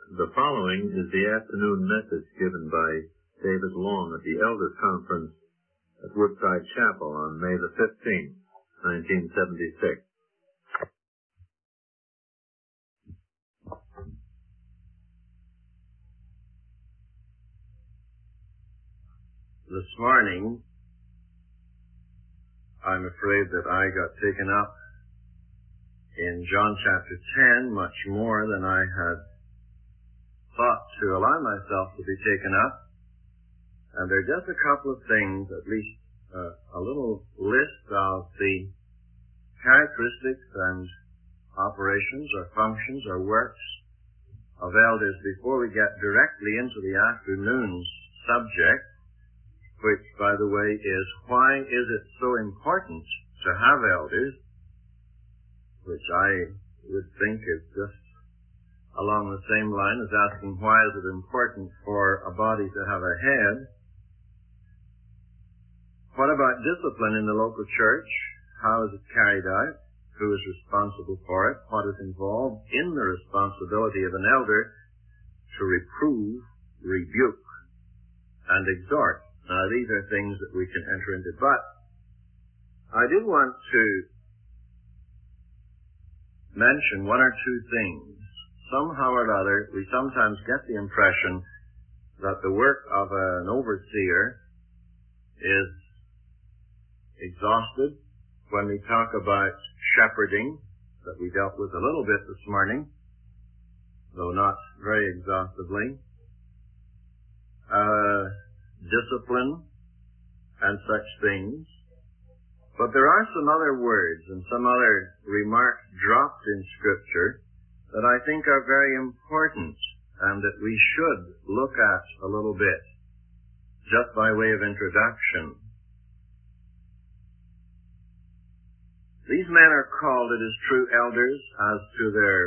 The following is the afternoon message given by David Long at the Elders Conference at Woodside Chapel on May the 15th, 1976. This morning, I'm afraid that I got taken up in John chapter 10 much more than I had thought to allow myself to be taken up. And there are just a couple of things, at least a little list of the characteristics and operations or functions or works of elders before we get directly into the afternoon's subject, which, by the way, is why is it so important to have elders, which I would think is just along the same line as asking why is it important for a body to have a head. What about discipline in the local church? How is it carried out? Who is responsible for it? What is involved in the responsibility of an elder to reprove, rebuke, and exhort? Now, these are things that we can enter into. But I did want to mention one or two things. Somehow or other, we sometimes get the impression that the work of an overseer is exhausted when we talk about shepherding, that we dealt with a little bit this morning, though not very exhaustively. Discipline and such things. But there are some other words and some other remarks dropped in Scripture that I think are very important and that we should look at a little bit, just by way of introduction. These men are called, it is true, elders as to their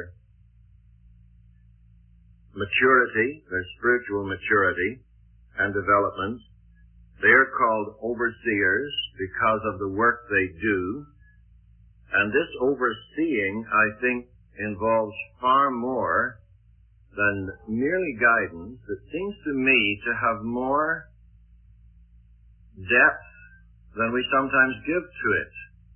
maturity, their spiritual maturity and development. They are called overseers because of the work they do. And this overseeing, I think, involves far more than merely guidance. It seems to me to have more depth than we sometimes give to it.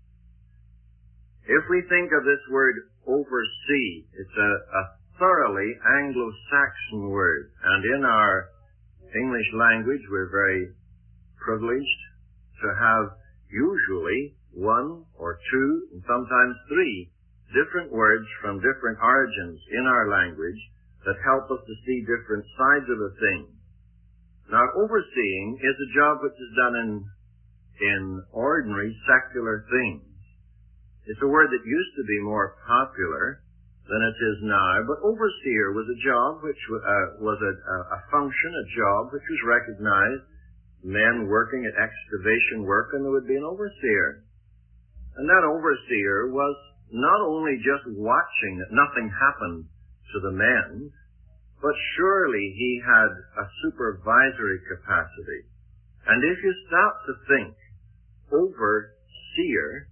If we think of this word oversee, it's a thoroughly Anglo-Saxon word. And in our English language, we're very privileged to have usually one or two and sometimes three different words from different origins in our language that help us to see different sides of a thing. Now, overseeing is a job which is done in ordinary secular things. It's a word that used to be more popular than it is now, but overseer was a job which was a function, a job which was recognized. Men working at excavation work, and there would be an overseer. And that overseer was not only just watching that nothing happened to the men, but surely he had a supervisory capacity. And if you stop to think, overseer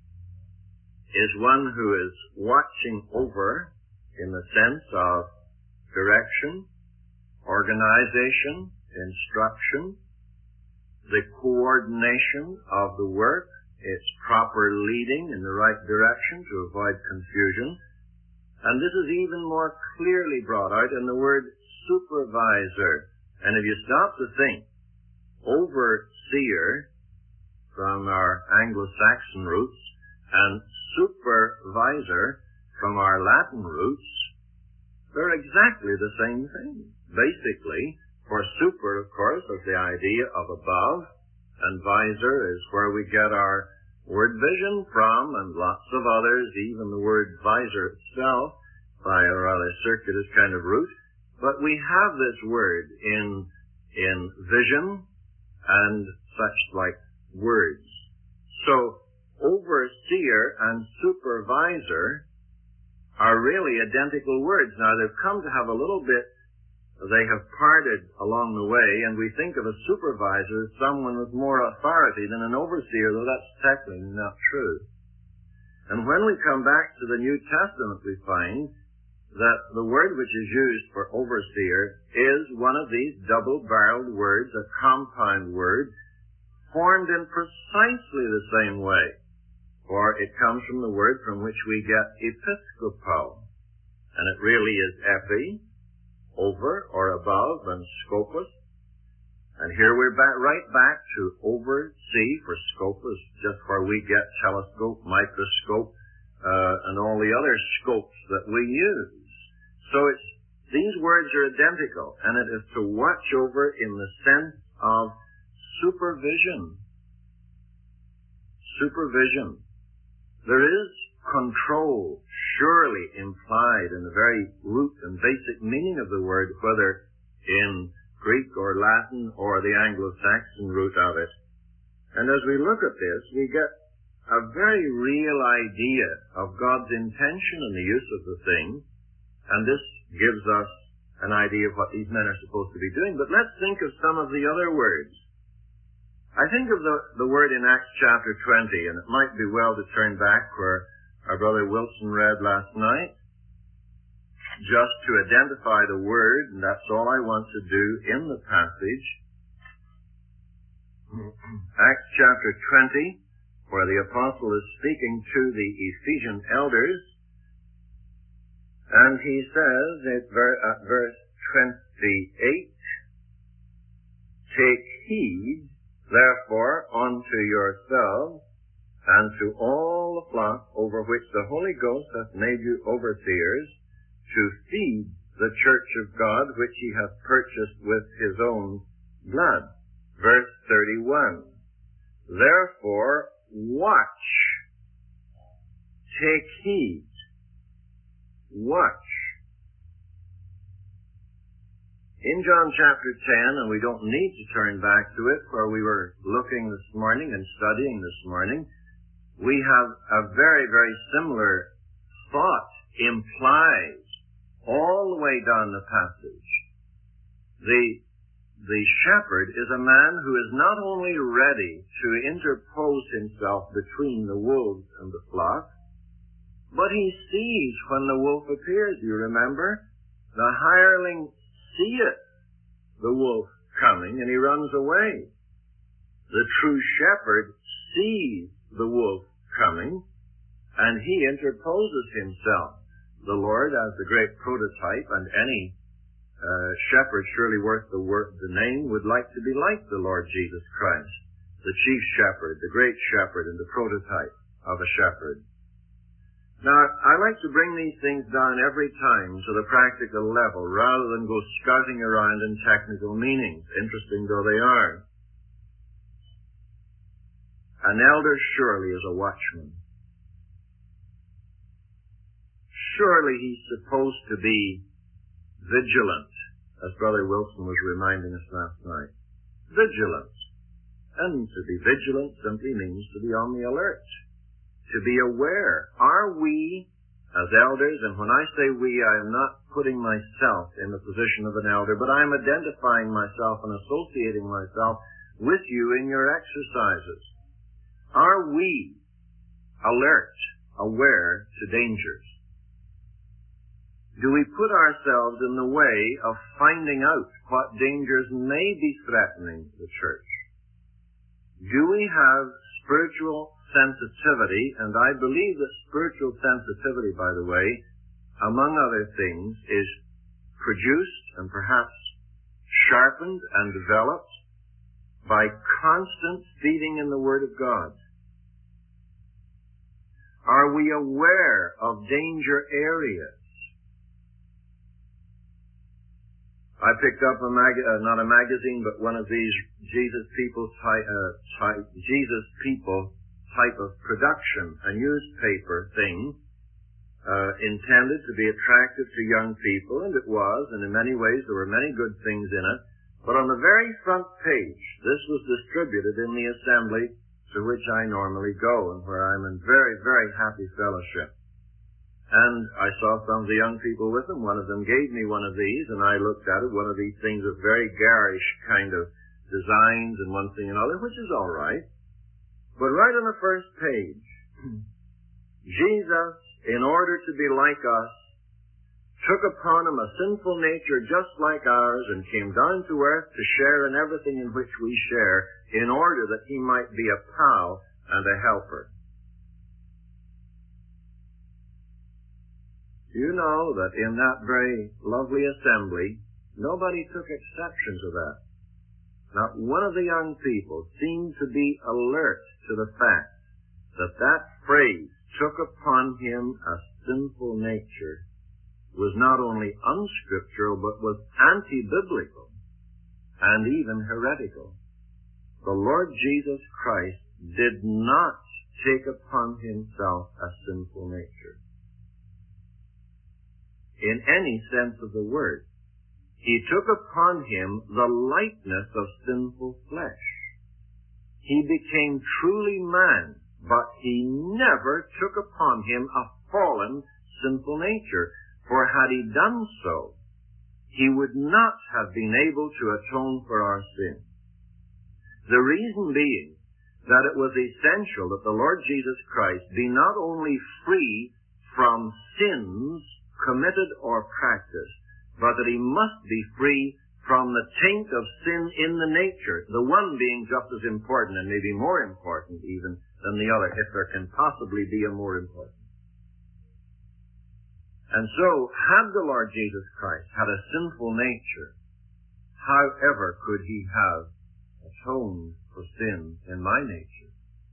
is one who is watching over in the sense of direction, organization, instruction, the coordination of the work, its proper leading in the right direction to avoid confusion. And this is even more clearly brought out in the word supervisor. And if you stop to think, overseer from our Anglo-Saxon roots and supervisor from our Latin roots, they're exactly the same thing. Basically, for super, of course, is the idea of above, and visor is where we get our word vision from, and lots of others, even the word visor itself, by a rather circuitous kind of route. But we have this word in vision and such like words. So, overseer and supervisor are really identical words. Now, they've come to have a little bit, they have parted along the way, and we think of a supervisor as someone with more authority than an overseer, though that's technically not true. And when we come back to the New Testament, we find that the word which is used for overseer is one of these double-barreled words, a compound word, formed in precisely the same way. For it comes from the word from which we get episkopos. And it really is epi, over or above, and scopus. And here we're right back to oversee for scopus, just where we get telescope, microscope, and all the other scopes that we use. So these words are identical, and it is to watch over in the sense of supervision. Supervision. There is control surely implied in the very root and basic meaning of the word, whether in Greek or Latin or the Anglo-Saxon root of it. And as we look at this, we get a very real idea of God's intention in the use of the thing, and this gives us an idea of what these men are supposed to be doing. But let's think of some of the other words. I think of the word in Acts chapter 20, and it might be well to turn back where our brother Wilson read last night, just to identify the word, and that's all I want to do in the passage. Acts chapter 20, where the apostle is speaking to the Ephesian elders, and he says at verse 28, "Take heed, therefore, unto yourselves and to all the flock over which the Holy Ghost hath made you overseers, to feed the church of God, which he hath purchased with his own blood." Verse 31, "Therefore watch, take heed." Watch. In John chapter 10, and we don't need to turn back to it, where we were looking this morning and studying this morning, we have a very, very similar thought implied all the way down the passage. The shepherd is a man who is not only ready to interpose himself between the wolves and the flock, but he sees when the wolf appears. You remember? The hireling seeth the wolf coming, and he runs away. The true shepherd sees the wolf coming, and he interposes himself. The Lord, as the great prototype, and any shepherd surely worth the name, would like to be like the Lord Jesus Christ, the chief shepherd, the great shepherd, and the prototype of a shepherd. Now, I like to bring these things down every time to the practical level, rather than go scouting around in technical meanings, interesting though they are. An elder surely is a watchman. Surely he's supposed to be vigilant, as Brother Wilson was reminding us last night. Vigilant. And to be vigilant simply means to be on the alert. To be aware. Are we, as elders, and when I say we, I am not putting myself in the position of an elder, but I am identifying myself and associating myself with you in your exercises. Are we alert, aware to dangers? Do we put ourselves in the way of finding out what dangers may be threatening the church? Do we have spiritual sensitivity? And I believe that spiritual sensitivity, by the way, among other things, is produced and perhaps sharpened and developed by constant feeding in the Word of God. Are we aware of danger areas? I picked up not a magazine, but one of these Jesus People type of production, a newspaper thing, intended to be attractive to young people, and it was, and in many ways there were many good things in it. But on the very front page, this was distributed in the assembly to which I normally go, and where I'm in very, very happy fellowship. And I saw some of the young people with them. One of them gave me one of these, and I looked at it. One of these things of very garish kind of designs and one thing and another, which is all right. But right on the first page, Jesus, in order to be like us, took upon him a sinful nature just like ours, and came down to earth to share in everything in which we share, in order that he might be a pal and a helper. You know that in that very lovely assembly, nobody took exception to that. Not one of the young people seemed to be alert to the fact that that phrase, took upon him a sinful nature, was not only unscriptural, but was anti-biblical and even heretical. The Lord Jesus Christ did not take upon himself a sinful nature, in any sense of the word. He took upon him the likeness of sinful flesh. He became truly man, but he never took upon him a fallen, sinful nature. For had he done so, he would not have been able to atone for our sin. The reason being that it was essential that the Lord Jesus Christ be not only free from sins committed or practiced, but that he must be free from the taint of sin in the nature, the one being just as important and maybe more important even than the other, if there can possibly be a more important. And so, had the Lord Jesus Christ had a sinful nature, however could he have atoned for sin in my nature?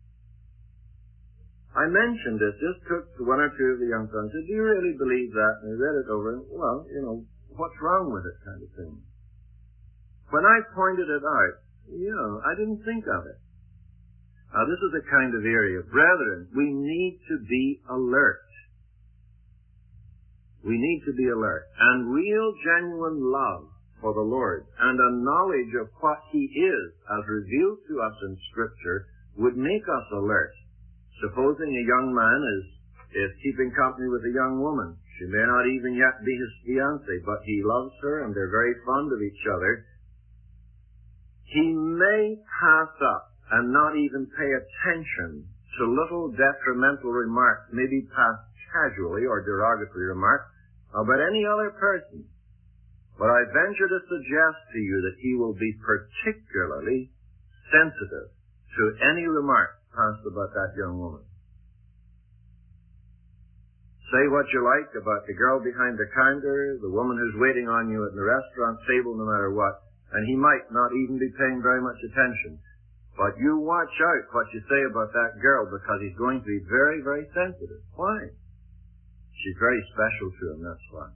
I mentioned this, just took one or two of the young fellows and said, do you really believe that? And they read it over and, well, what's wrong with it kind of thing. When I pointed it out, I didn't think of it. Now, this is the kind of area, brethren, we need to be alert. We need to be alert. And real, genuine love for the Lord and a knowledge of what he is as revealed to us in Scripture would make us alert. Supposing a young man is keeping company with a young woman. She may not even yet be his fiancée, but he loves her and they're very fond of each other. He may pass up and not even pay attention to little detrimental remarks, maybe passed casually or derogatory remarks, about any other person. But I venture to suggest to you that he will be particularly sensitive to any remark passed about that young woman. Say what you like about the girl behind the counter, the woman who's waiting on you at the restaurant table, no matter what, and he might not even be paying very much attention. But you watch out what you say about that girl, because he's going to be very, very sensitive. Why? She's very special to him, that's why.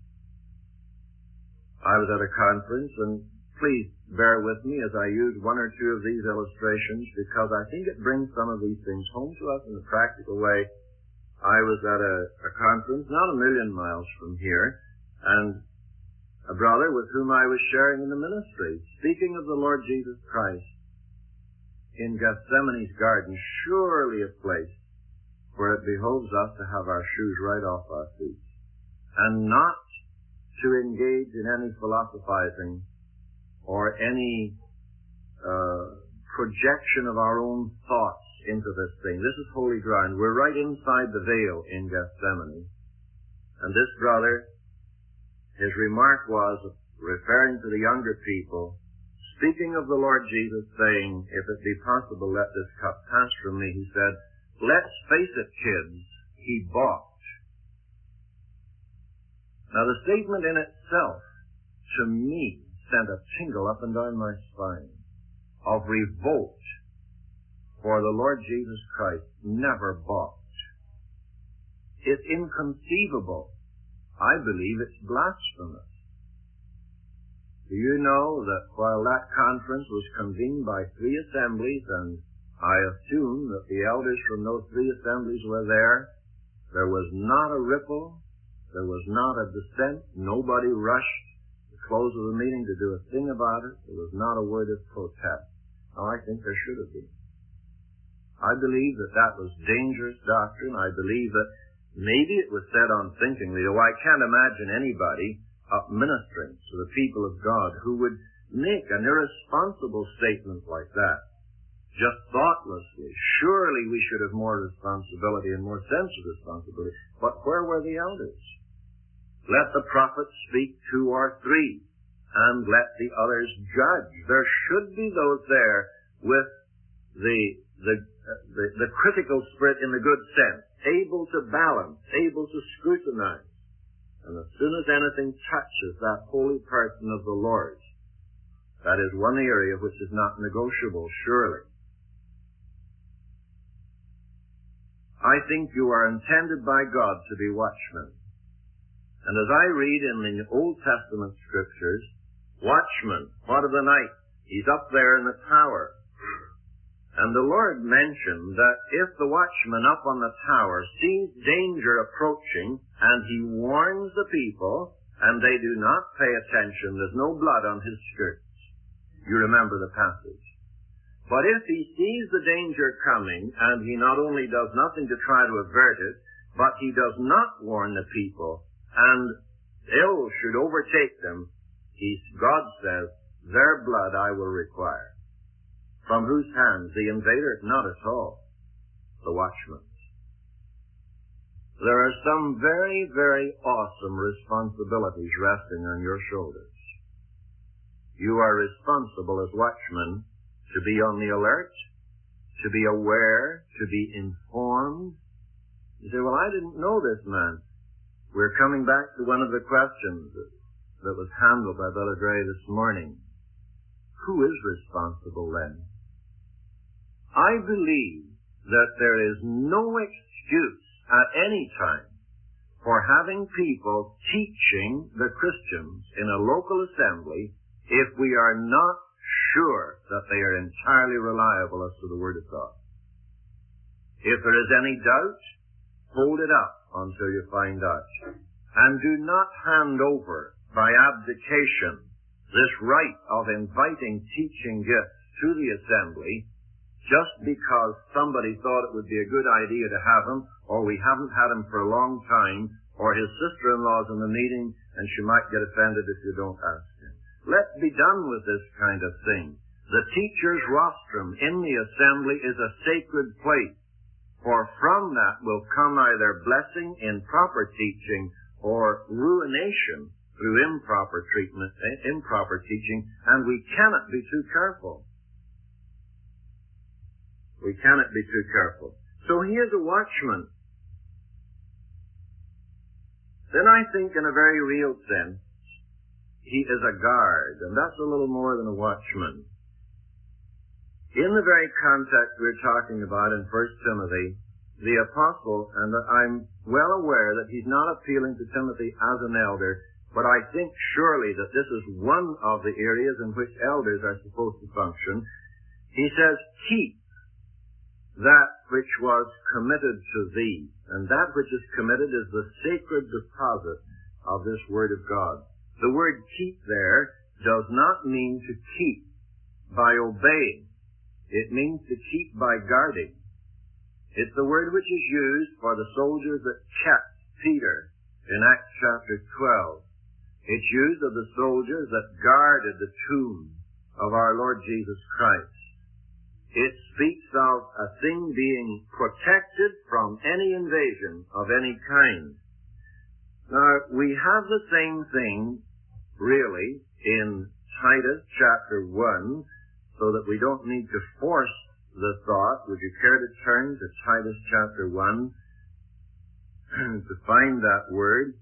I was at a conference, and please bear with me as I use one or two of these illustrations, because I think it brings some of these things home to us in a practical way. I was at a conference not a million miles from here, and a brother with whom I was sharing in the ministry, speaking of the Lord Jesus Christ in Gethsemane's garden, surely a place where it behoves us to have our shoes right off our feet, and not to engage in any philosophizing or any projection of our own thoughts into this thing. This is holy ground. We're right inside the veil in Gethsemane. And this brother, his remark was, referring to the younger people, speaking of the Lord Jesus, saying, if it be possible, let this cup pass from me, he said, let's face it, kids, he balked. Now, the statement in itself, to me, sent a tingle up and down my spine of revolt, for the Lord Jesus Christ never balked. It's inconceivable. I believe it's blasphemous. Do you know that while that conference was convened by 3 assemblies, and I assume that the elders from those 3 assemblies were there was not a ripple, there was not a dissent, nobody rushed the close of the meeting to do a thing about it, there was not a word of protest. Now, I think there should have been. I believe that that was dangerous doctrine. I believe that maybe it was said unthinkingly, though I can't imagine anybody up ministering to the people of God who would make an irresponsible statement like that, just thoughtlessly. Surely we should have more responsibility and more sense of responsibility. But where were the elders? Let the prophets speak 2 or 3, and let the others judge. There should be those there with the critical spirit in the good sense, able to balance, able to scrutinize. And as soon as anything touches that holy person of the Lord, that is one area which is not negotiable, surely. I think you are intended by God to be watchmen. And as I read in the Old Testament scriptures, watchman, what of the night? He's up there in the tower. And the Lord mentioned that if the watchman up on the tower sees danger approaching and he warns the people and they do not pay attention, there's no blood on his skirts. You remember the passage. But if he sees the danger coming and he not only does nothing to try to avert it, but he does not warn the people and ill should overtake them, God says, their blood I will require. From whose hands? The invader? Not at all. The watchman's. There are some very, very awesome responsibilities resting on your shoulders. You are responsible as watchmen to be on the alert, to be aware, to be informed. You say, well, I didn't know this man. We're coming back to one of the questions that was handled by Brother Gray this morning. Who is responsible then? I believe that there is no excuse at any time for having people teaching the Christians in a local assembly if we are not sure that they are entirely reliable as to the Word of God. If there is any doubt, hold it up until you find out. And do not hand over by abdication this right of inviting teaching gifts to the assembly just because somebody thought it would be a good idea to have him, or we haven't had him for a long time, or his sister-in-law's in the meeting and she might get offended if you don't ask him. Let's be done with this kind of thing. The teacher's rostrum in the assembly is a sacred place, for from that will come either blessing in proper teaching or ruination through improper teaching, and we cannot be too careful. We cannot be too careful. So he is a watchman. Then I think in a very real sense, he is a guard, and that's a little more than a watchman. In the very context we're talking about in 1 Timothy, the apostle, and I'm well aware that he's not appealing to Timothy as an elder, but I think surely that this is one of the areas in which elders are supposed to function. He says, keep that which was committed to thee, and that which is committed is the sacred deposit of this Word of God. The word keep there does not mean to keep by obeying. It means to keep by guarding. It's the word which is used for the soldiers that kept Peter in Acts chapter 12. It's used of the soldiers that guarded the tomb of our Lord Jesus Christ. It speaks of a thing being protected from any invasion of any kind. Now, we have the same thing, really, in Titus chapter 1, so that we don't need to force the thought. Would you care to turn to Titus chapter 1 to find that word?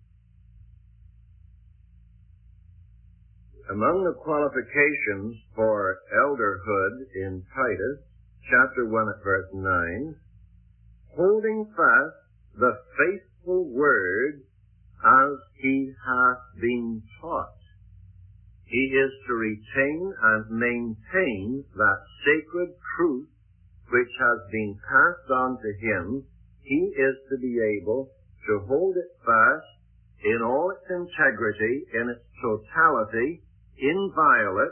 Among the qualifications for elderhood in Titus chapter 1 at verse 9, holding fast the faithful word as he hath been taught. He is to retain and maintain that sacred truth which has been passed on to him. He is to be able to hold it fast in all its integrity, in its totality, inviolate,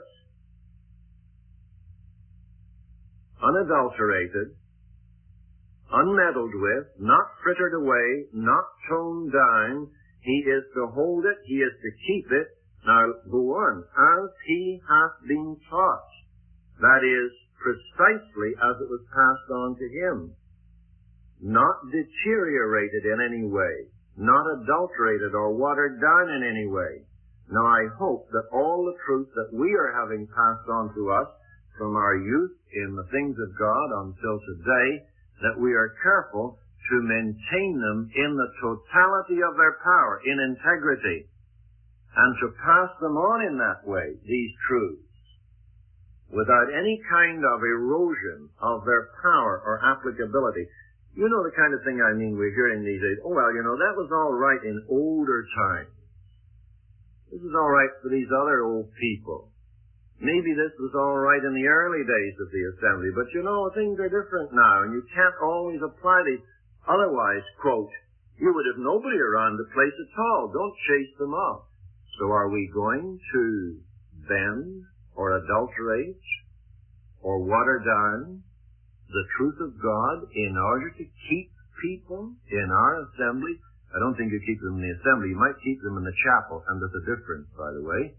unadulterated, unmeddled with, not frittered away, not toned down. He is to hold it, he is to keep it. Now, go on. As he hath been taught. That is, precisely as it was passed on to him. Not deteriorated in any way. not adulterated or watered down in any way. Now I hope that all the truth that we are having passed on to us from our youth in the things of God until today, that we are careful to maintain them in the totality of their power, in integrity, and to pass them on in that way, these truths, without any kind of erosion of their power or applicability. You know the kind of thing I mean we're hearing these days. Oh, well, that was all right in older times. This is all right for these other old people. Maybe this was all right in the early days of the assembly, but things are different now, and you can't always apply these. Otherwise, quote, you would have nobody around the place at all. Don't chase them off. So are we going to bend or adulterate or water down the truth of God in order to keep people in our assembly? I don't think you keep them in the assembly. You might keep them in the chapel, and there's a difference, by the way.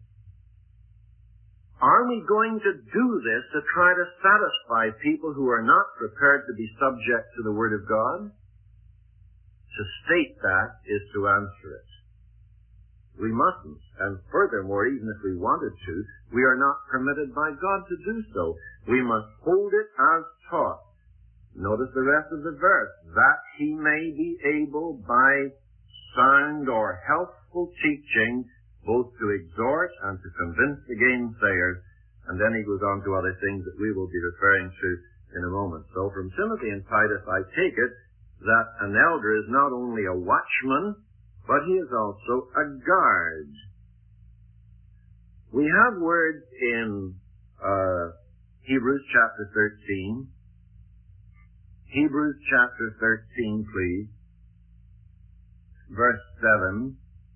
Are we going to do this to try to satisfy people who are not prepared to be subject to the Word of God? To state that is to answer it. We mustn't. And furthermore, even if we wanted to, we are not permitted by God to do so. We must hold it as taught. Notice the rest of the verse. That he may be able by sound or healthful teaching both to exhort and to convince the gainsayers. And then he goes on to other things that we will be referring to in a moment. So from Timothy and Titus, I take it that an elder is not only a watchman, but he is also a guard. We have words in Hebrews chapter 13. Hebrews chapter 13, please. Verse 7.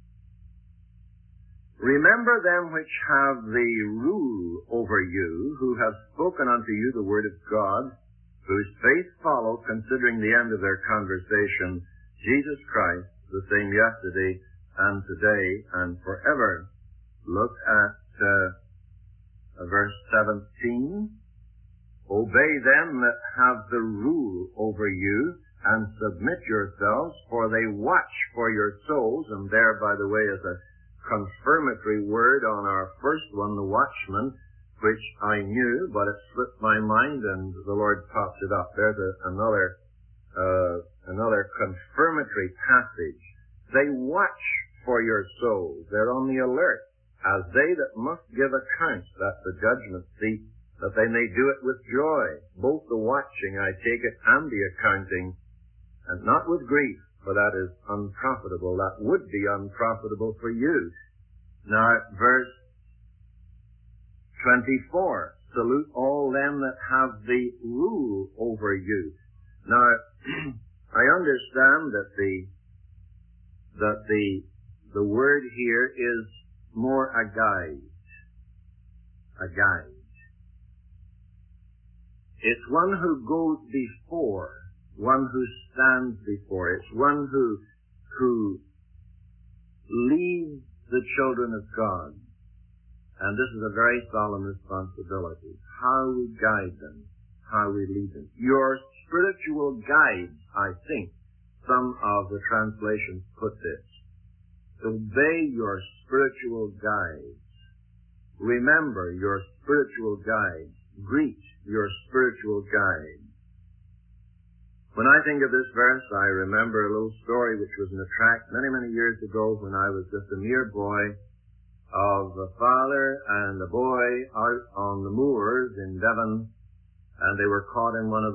Remember them which have the rule over you, who have spoken unto you the word of God, whose faith follow, considering the end of their conversation, Jesus Christ, the same yesterday and today and forever. Look at verse 17. Obey them that have the rule over you, and submit yourselves, for they watch for your souls. And there, by the way, is a confirmatory word on our first one, the watchman, which I knew, but it slipped my mind, and the Lord popped it up. There's another confirmatory passage. They watch for your souls. They're on the alert, as they that must give account, that's the judgment seat, that they may do it with joy. Both the watching, I take it, and the accounting, and not with grief, for that is unprofitable. That would be unprofitable for you. Now, verse 24, salute all them that have the rule over you. Now, I understand that the word here is more a guide. A guide. It's one who goes before, one who stands before. It's one who leads the children of God. And this is a very solemn responsibility. How we guide them, how we lead them. Your spiritual guides, I think, some of the translations put this. Obey your spiritual guides. Remember your spiritual guides. Greet your spiritual guides. When I think of this verse, I remember a little story which was in a tract many, many years ago when I was just a mere boy, of a father and a boy out on the moors in Devon, and they were caught in one of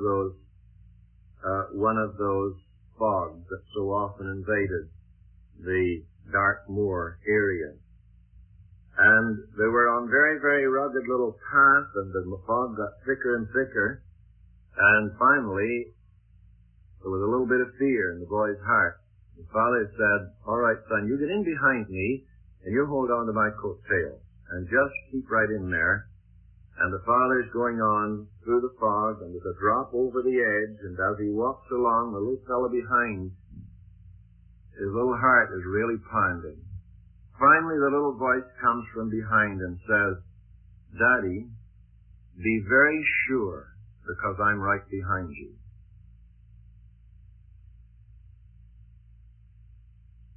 those fogs that so often invaded the dark moor area. And they were on very, very rugged little paths, and the fog got thicker and thicker, and finally there was a little bit of fear in the boy's heart. The father said, all right, son, you get in behind me, and you hold on to my coattails, and just keep right in there. And the father's going on through the fog, and there's a drop over the edge, and as he walks along, the little fellow behind, his little heart is really pounding. Finally, the little voice comes from behind and says, Daddy, be very sure, because I'm right behind you.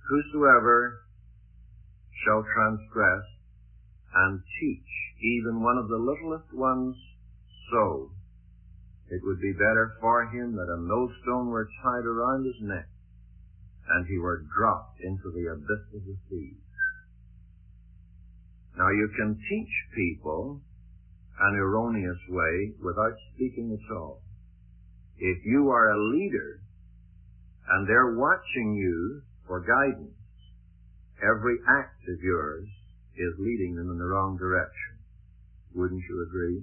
whosoever shall transgress and teach even one of the littlest ones so, it would be better for him that a millstone were tied around his neck and he were dropped into the abyss of the sea. Now you can teach people an erroneous way without speaking at all. If you are a leader and they're watching you for guidance, every act of yours is leading them in the wrong direction. Wouldn't you agree?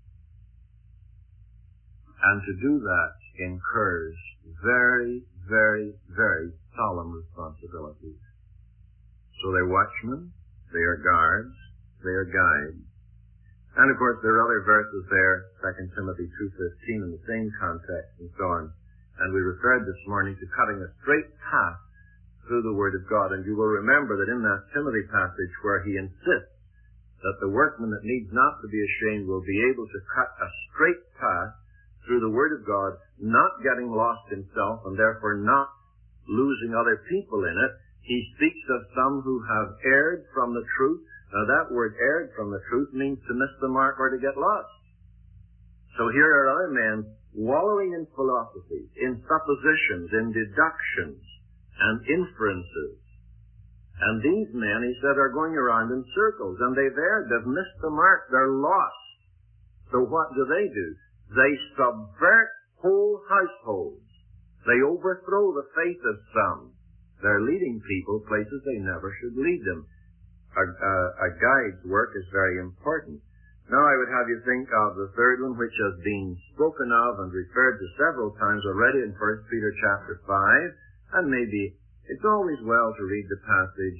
And to do that incurs very, very, very solemn responsibilities. So they're watchmen, they are guards, they are guides. And of course there are other verses there, 2 Timothy 2:15 in the same context and so on. And we referred this morning to cutting a straight path through the Word of God. And you will remember that in that Timothy passage where he insists that the workman that needs not to be ashamed will be able to cut a straight path through the Word of God, not getting lost himself and therefore not losing other people in it, he speaks of some who have erred from the truth. Now that word erred from the truth means to miss the mark or to get lost. So here are other men wallowing in philosophy, in suppositions, in deductions, and inferences. And these men, he said, are going around in circles, and they've erred, they've missed the mark, they're lost. So what do? They subvert whole households. They overthrow the faith of some. They're leading people places they never should lead them. A guide's work is very important. Now I would have you think of the third one, which has been spoken of and referred to several times already in 1 Peter chapter 5, and maybe it's always well to read the passage,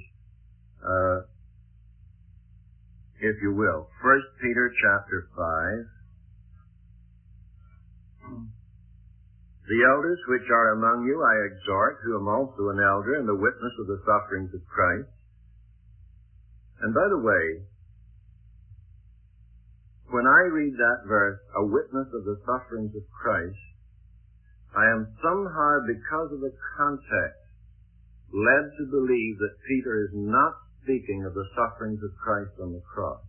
if you will. 1 Peter chapter 5. The elders which are among you I exhort, who am also an elder and a witness of the sufferings of Christ. And by the way, when I read that verse, a witness of the sufferings of Christ, I am somehow, because of the context, led to believe that Peter is not speaking of the sufferings of Christ on the cross.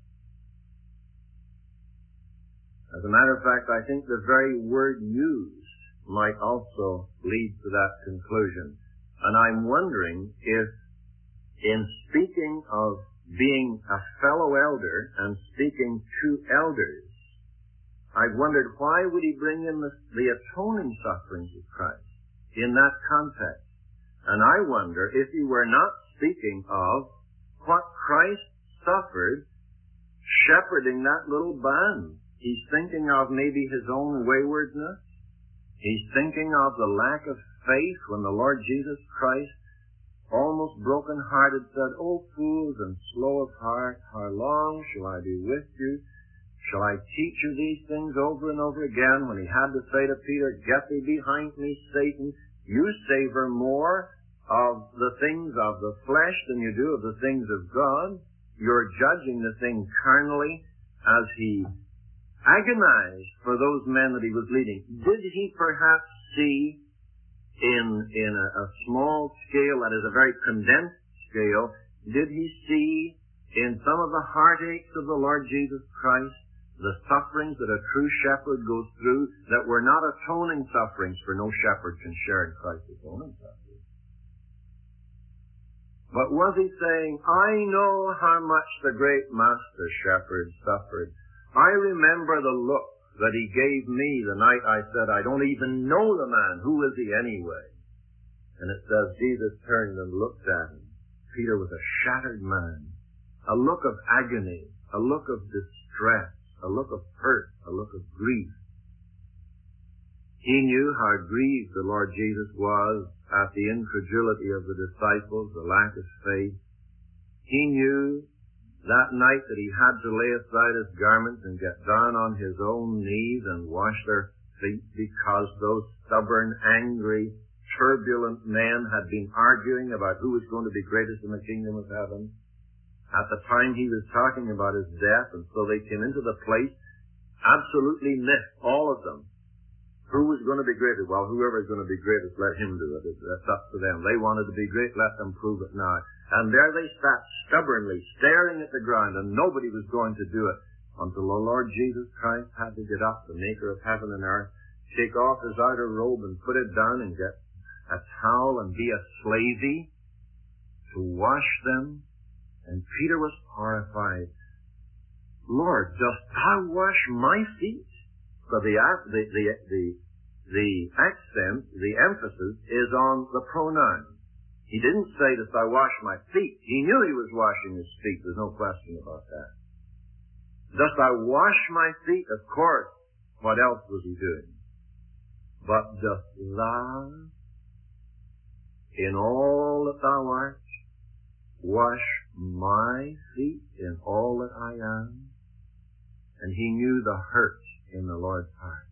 As a matter of fact, I think the very word used might also lead to that conclusion. And I'm wondering if, in speaking of being a fellow elder and speaking to elders, I've wondered why would he bring in the atoning sufferings of Christ in that context. And I wonder if he were not speaking of what Christ suffered shepherding that little band. He's thinking of maybe his own waywardness. He's thinking of the lack of faith when the Lord Jesus Christ, almost broken-hearted, said, "O fools and slow of heart, how long shall I be with you? Shall I teach you these things over and over again?" When he had to say to Peter, "Get thee behind me, Satan. You savor more of the things of the flesh than you do of the things of God. You're judging the thing carnally," as he agonized for those men that he was leading. Did he perhaps see in a small scale, that is a very condensed scale, did he see in some of the heartaches of the Lord Jesus Christ the sufferings that a true shepherd goes through that were not atoning sufferings, for no shepherd can share in Christ's atoning sufferings? But was he saying, "I know how much the great master shepherd suffered. I remember the look that he gave me the night I said, I don't even know the man. Who is he anyway?" And it says Jesus turned and looked at him. Peter was a shattered man. A look of agony, a look of distress, a look of hurt, a look of grief. He knew how grieved the Lord Jesus was at the incredulity of the disciples, the lack of faith. He knew that night that he had to lay aside his garments and get down on his own knees and wash their feet because those stubborn, angry, turbulent men had been arguing about who was going to be greatest in the kingdom of heaven. At the time he was talking about his death, and so they came into the place, absolutely missed, all of them, Who was going to be greatest? Well, whoever's going to be greatest, let him do it. That's up to them. They wanted to be great, let them prove it now. And there they sat stubbornly, staring at the ground, and nobody was going to do it until the Lord Jesus Christ had to get up, the maker of heaven and earth, take off his outer robe and put it down and get a towel and be a slavey to wash them. And Peter was horrified. Lord, dost thou wash my feet? So the accent, the emphasis is on the pronoun. He didn't say, dost thou wash my feet? He knew he was washing his feet. There's no question about that. Dost thou wash my feet? Of course. What else was he doing? But dost thou, in all that thou art, wash my feet in all that I am? And he knew the hurt in the Lord's heart.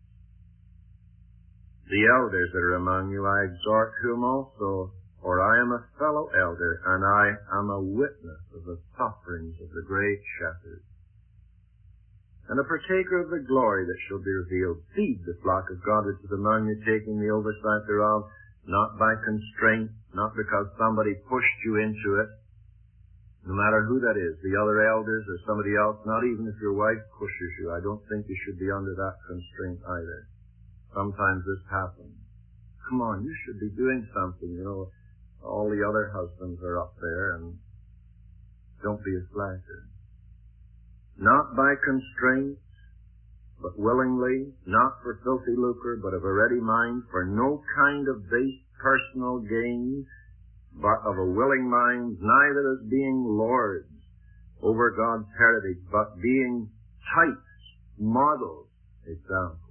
The elders that are among you I exhort whom also, for I am a fellow elder, and I am a witness of the sufferings of the great shepherd, and a partaker of the glory that shall be revealed. Feed the flock of God which is among you, taking the oversight thereof, not by constraint, not because somebody pushed you into it, no matter who that is, the other elders or somebody else, not even if your wife pushes you. I don't think you should be under that constraint either. Sometimes this happens. Come on, you should be doing something, you know. All the other husbands are up there, and don't be a slacker. Not by constraint, but willingly, not for filthy lucre, but of a ready mind, for no kind of base personal gain, but of a willing mind, neither as being lords over God's heritage, but being types, models, examples.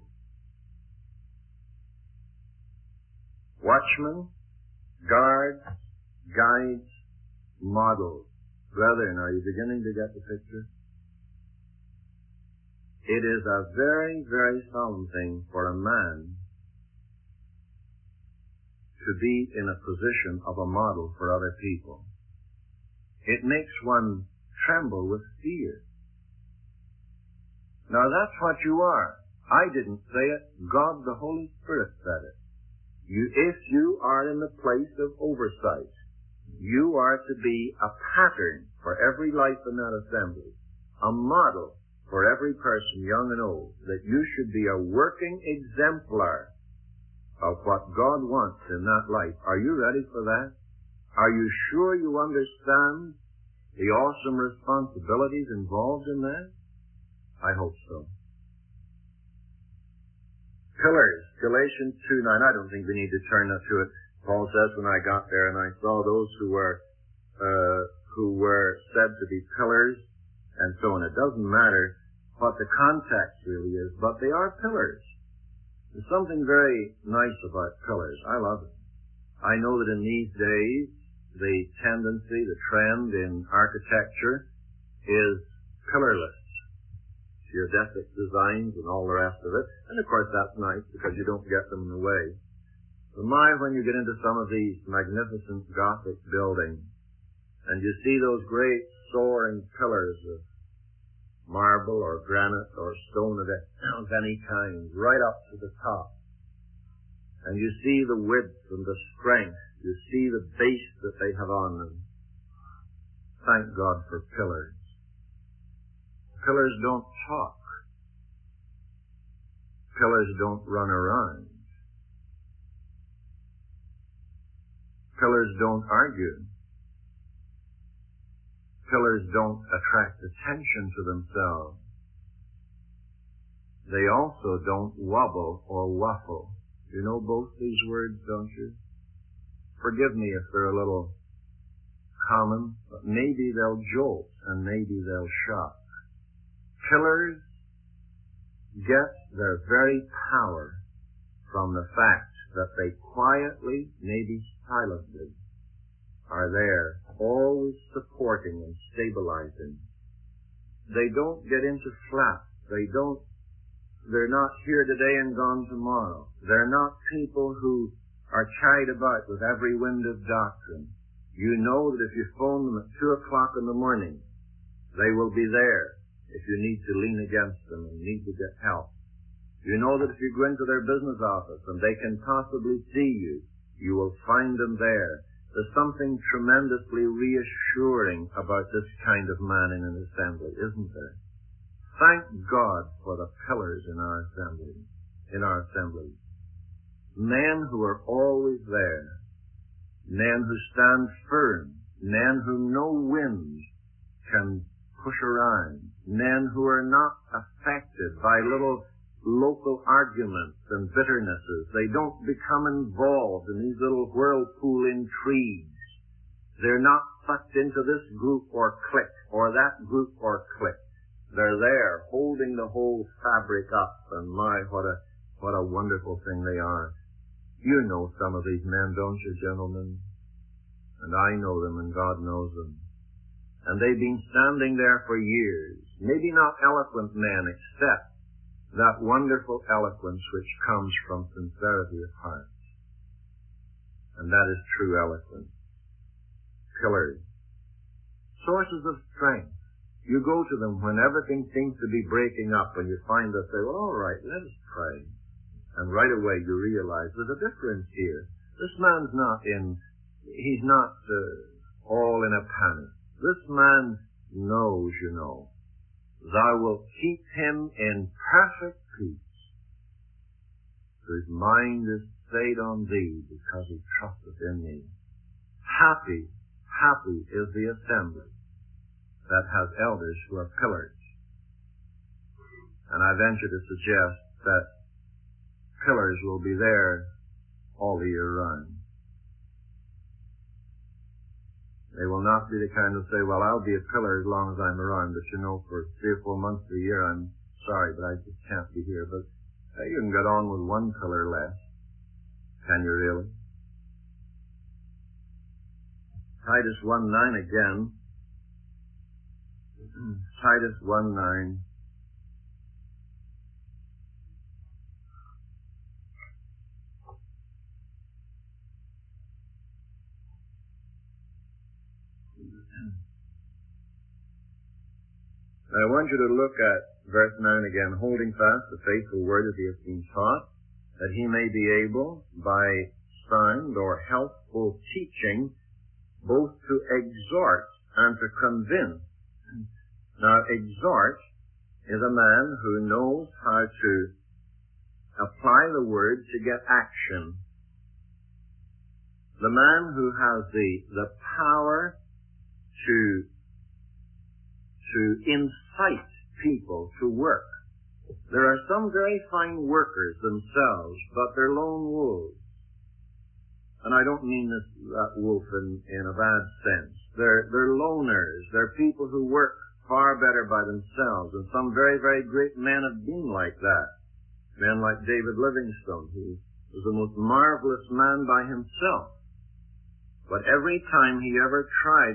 Watchmen, guards, guides, models. Brethren, are you beginning to get the picture? It is a very, very solemn thing for a man to be in a position of a model for other people. It makes one tremble with fear. Now that's what you are. I didn't say it. God the Holy Spirit said it. If you are in the place of oversight, you are to be a pattern for every life in that assembly, a model for every person, young and old, that you should be a working exemplar of what God wants in that life. Are you ready for that? Are you sure you understand the awesome responsibilities involved in that? I hope so. Pillars, Galatians 2:9. I don't think we need to turn to it. Paul says, when I got there and I saw those who were said to be pillars and so on. It doesn't matter what the context really is, but they are pillars. There's something very nice about pillars. I love it. I know that in these days, the tendency, the trend in architecture is pillarless. Geodesic designs and all the rest of it. And of course that's nice because you don't get them in the way. But when you get into some of these magnificent Gothic buildings and you see those great soaring pillars of marble or granite or stone of any kind right up to the top, and you see the width and the strength, you see the base that they have on them. Thank God for pillars. Pillars don't talk. Pillars don't run around. Pillars don't argue. Pillars don't attract attention to themselves. They also don't wobble or waffle. You know both these words, don't you? Forgive me if they're a little common, but maybe they'll jolt and maybe they'll shock. Pillars get their very power from the fact that they quietly, maybe silently, are there, always supporting and stabilizing. They don't get into flaps. They're not here today and gone tomorrow. They're not people who are carried about with every wind of doctrine. You know that if you phone them at 2 o'clock in the morning, they will be there if you need to lean against them and need to get help. You know that if you go into their business office and they can possibly see you, you will find them there. There's something tremendously reassuring about this kind of man in an assembly, isn't there? Thank God for the pillars in our assemblies. Men who are always there. Men who stand firm. Men whom no wind can push around. Men who are not affected by little local arguments and bitternesses. They don't become involved in these little whirlpool intrigues. They're not sucked into this group or clique or that group or clique. They're there holding the whole fabric up, and my, what a wonderful thing they are. You know some of these men, don't you, gentlemen? And I know them, and God knows them. And they've been standing there for years. Maybe not eloquent men, except that wonderful eloquence which comes from sincerity of heart. And that is true eloquence. Pillars. Sources of strength. You go to them when everything seems to be breaking up, and you find that say, well, all right, let us pray. And right away you realize there's a difference here. This man's he's not all in a panic. This man knows, you know, thou wilt keep him in perfect peace, whose mind is stayed on thee because he trusteth in thee. Happy is the assembly that has elders who are pillars. And I venture to suggest that pillars will be there all the year round. They will not be the kind of say, well, I'll be a pillar as long as I'm around, but you know, for 3 or 4 months of the year, I'm sorry, but I just can't be here. But you can get on with 1 pillar less. Can you really? Titus 1:9 again. Titus 1:9. I want you to look at verse 9 again. Holding fast the faithful word that he has been taught, that he may be able, by sound or healthful teaching, both to exhort and to convince. Now, exhort is a man who knows how to apply the word to get action. The man who has the power to incite people to work. There are some very fine workers themselves, but they're lone wolves. And I don't mean that wolf in a bad sense. They're loners. They're people who work far better by themselves. And some very, very great men have been like that. Men like David Livingstone, who was the most marvelous man by himself. But every time he ever tried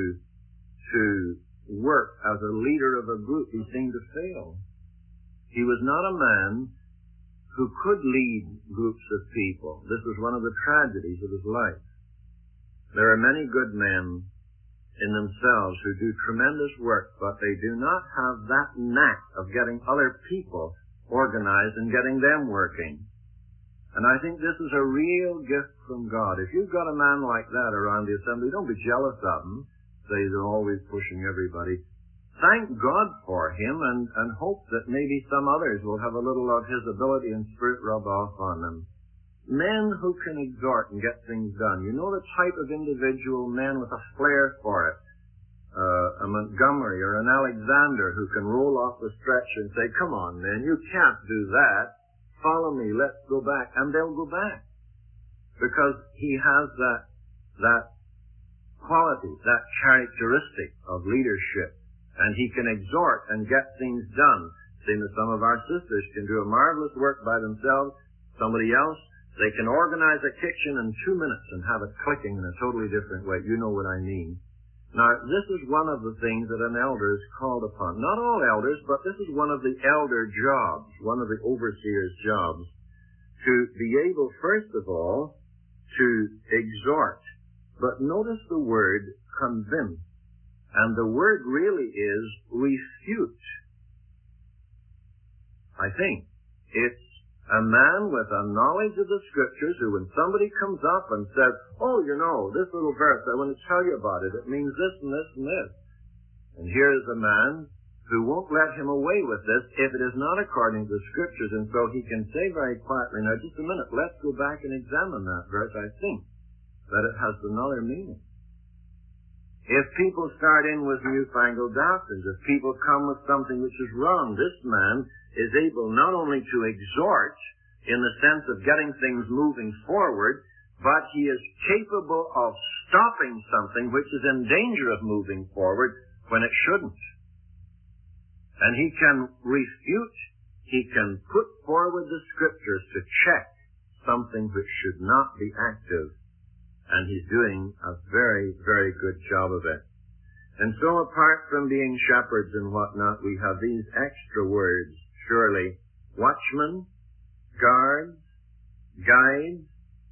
to work as a leader of a group, he seemed to fail. He was not a man who could lead groups of people. This was one of the tragedies of his life. There are many good men in themselves who do tremendous work, but they do not have that knack of getting other people organized and getting them working. And I think this is a real gift from God. If you've got a man like that around the assembly, don't be jealous of him. Say they're always pushing everybody. Thank God for him and hope that maybe some others will have a little of his ability and spirit rub off on them. Men who can exhort and get things done. You know the type of individual, men with a flair for it. A Montgomery or an Alexander who can roll off the stretch and say, come on, man, you can't do that. Follow me, let's go back. And they'll go back. Because he has that quality, that characteristic of leadership. And he can exhort and get things done. Same as some of our sisters can do a marvelous work by themselves. Somebody else, they can organize a kitchen in 2 minutes and have it clicking in a totally different way. You know what I mean. Now, this is one of the things that an elder is called upon. Not all elders, but this is one of the elder jobs, one of the overseer's jobs, to be able, first of all, to exhort. But notice the word convince. And the word really is refute. I think. It's a man with a knowledge of the Scriptures who, when somebody comes up and says, oh, you know, this little verse, I want to tell you about it. It means this and this and this. And here is a man who won't let him away with this if it is not according to the Scriptures. And so he can say very quietly, now just a minute, let's go back and examine that verse. I think that it has another meaning. If people start in with newfangled doctrines, if people come with something which is wrong, this man is able not only to exhort in the sense of getting things moving forward, but he is capable of stopping something which is in danger of moving forward when it shouldn't. And he can refute, he can put forward the Scriptures to check something which should not be active. And he's doing a very, very good job of it. And so apart from being shepherds and whatnot, we have these extra words, surely. Watchmen, guards, guides.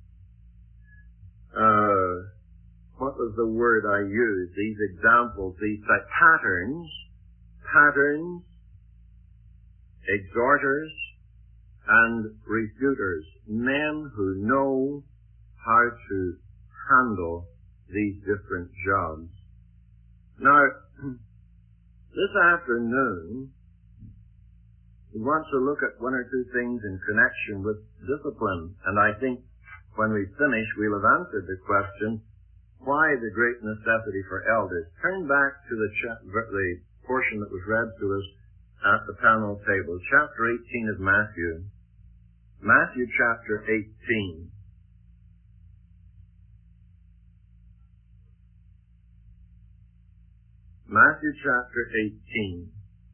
What was the word I used? These examples, these patterns, exhorters, and refuters. Men who know how to handle these different jobs. Now, this afternoon, we want to look at one or two things in connection with discipline, and I think when we finish, we'll have answered the question, why the great necessity for elders? Turn back to the portion that was read to us at the panel table, chapter 18 of Matthew. Matthew chapter 18. Matthew chapter 18.